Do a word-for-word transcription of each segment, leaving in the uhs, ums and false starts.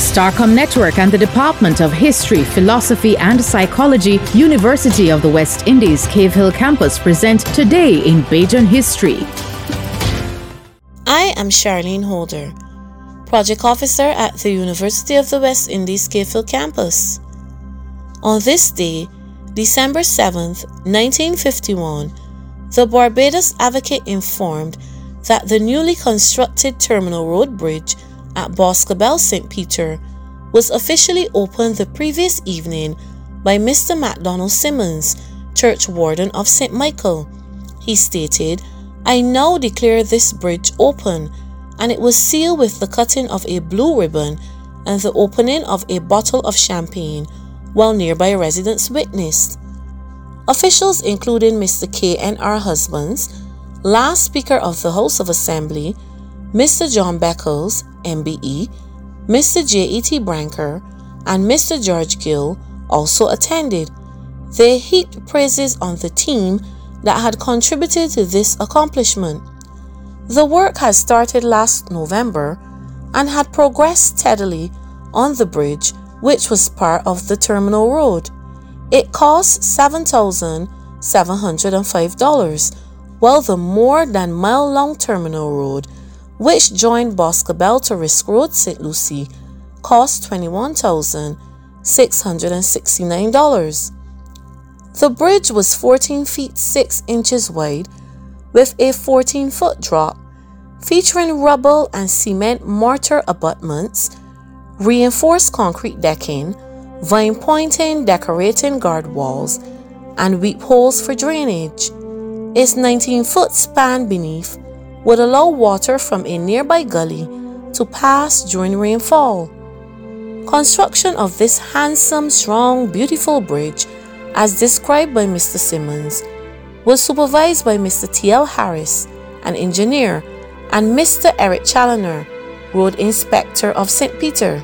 Starcom Network and the Department of History, Philosophy and Psychology, University of the West Indies, Cave Hill Campus present Today in Bajan History. I am Charlene Holder, Project Officer at the University of the West Indies, Cave Hill Campus. On this day, December seventh, nineteen fifty-one, the Barbados Advocate informed that the newly constructed Terminal Road Bridge at Boscobel, Saint Peter was officially opened the previous evening by Mister MacDonald Simmons, Church Warden of Saint Michael. He stated, "I now declare this bridge open," and it was sealed with the cutting of a blue ribbon and the opening of a bottle of champagne, while nearby residents witnessed. Officials including Mister K N R Husbands, last Speaker of the House of Assembly, Mister John Beckles, M B E, Mister J E T Branker, and Mister George Gill also attended. They heaped praises on the team that had contributed to this accomplishment. The work had started last November and had progressed steadily on the bridge, which was part of the Terminal Road. It cost seven thousand seven hundred five dollars, while the more than mile-long Terminal Road, which joined Boscobel to Risk Road, Saint Lucie, cost twenty-one thousand six hundred sixty-nine dollars. The bridge was fourteen feet six inches wide with a fourteen foot drop, featuring rubble and cement mortar abutments, reinforced concrete decking, vine pointing decorating guard walls, and weep holes for drainage. Its nineteen foot span beneath would allow water from a nearby gully to pass during rainfall. Construction of this handsome, strong, beautiful bridge, as described by Mister Simmons, was supervised by Mister T L Harris, an engineer, and Mister Eric Challoner, Road Inspector of Saint Peter.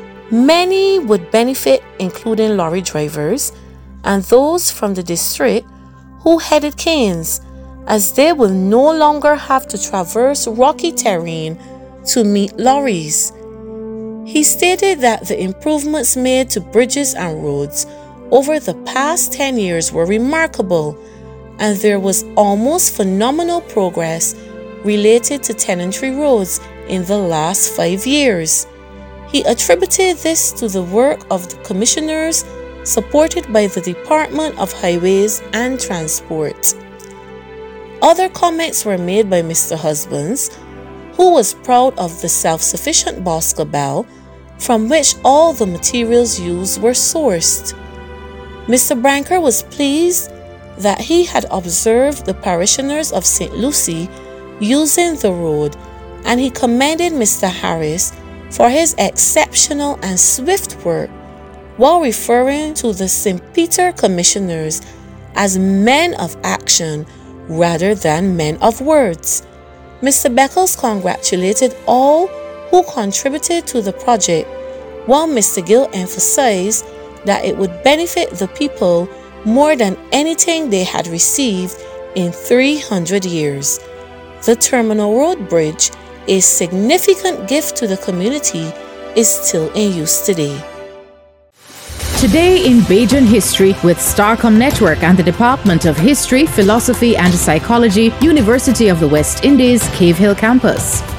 Many would benefit, including lorry drivers and those from the district who headed Cairns, as they will no longer have to traverse rocky terrain to meet lorries. He stated that the improvements made to bridges and roads over the past ten years were remarkable, and there was almost phenomenal progress related to tenantry roads in the last five years. He attributed this to the work of the commissioners supported by the Department of Highways and Transport. Other comments were made by Mister Husbands, who was proud of the self-sufficient Boscobel, from which all the materials used were sourced. Mister Branker was pleased that he had observed the parishioners of Saint Lucie using the road, and he commended Mister Harris for his exceptional and swift work, while referring to the Saint Peter commissioners as men of action rather than men of words. Mister Beckles congratulated all who contributed to the project, while Mister Gill emphasized that it would benefit the people more than anything they had received in three hundred years. The Terminal Road Bridge, a significant gift to the community, is still in use today. Today in Bajan History with Starcom Network and the Department of History, Philosophy and Psychology, University of the West Indies, Cave Hill Campus.